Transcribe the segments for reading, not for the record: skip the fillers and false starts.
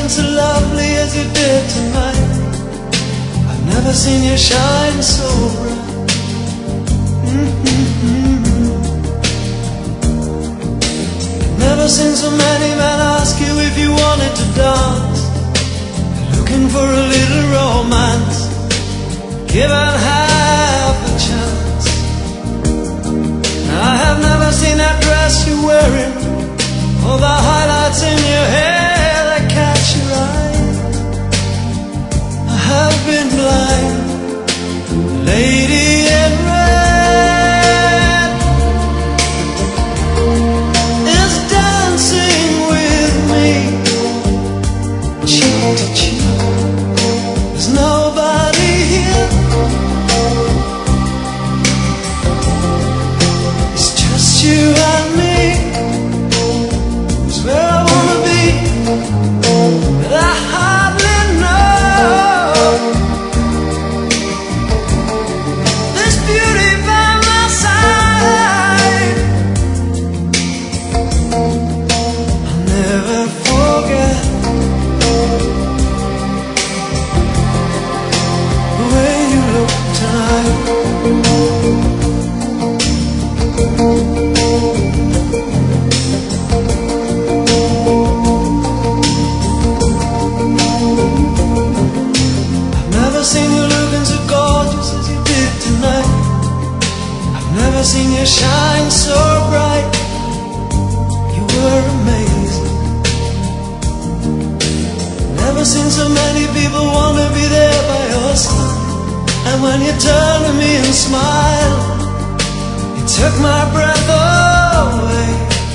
looking so lovely as you did tonight. I've never seen you shine so bright. Never seen so many men ask you if you wanted to dance. Looking for a little romance, given half a chance. I have never seen that dress you're wearing, or the highlights in your hair that catch your eye. I have been blind, lady in red is dancing with me, cheek to cheek. There's nobody here, it's just you and me. It's where I wanna be, but I hardly know. This beauty by my side, I'll never forget the way you look tonight. I've never seen you looking so gorgeous as you did tonight. I've never seen you shine so bright. You were amazing. Never seen so many people want to be there by your side. And when you turned to me and smiled, it took my breath away.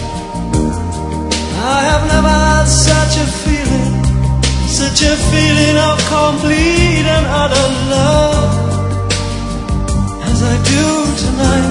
I have never had such a feeling, such a feeling of complete and utter love as I do tonight.